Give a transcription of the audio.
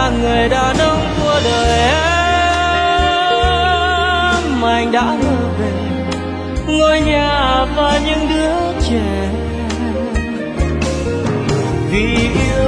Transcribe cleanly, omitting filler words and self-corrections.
là người đàn ông của đời em. Anh đã đưa về ngôi nhà và những đứa trẻ, vì yêu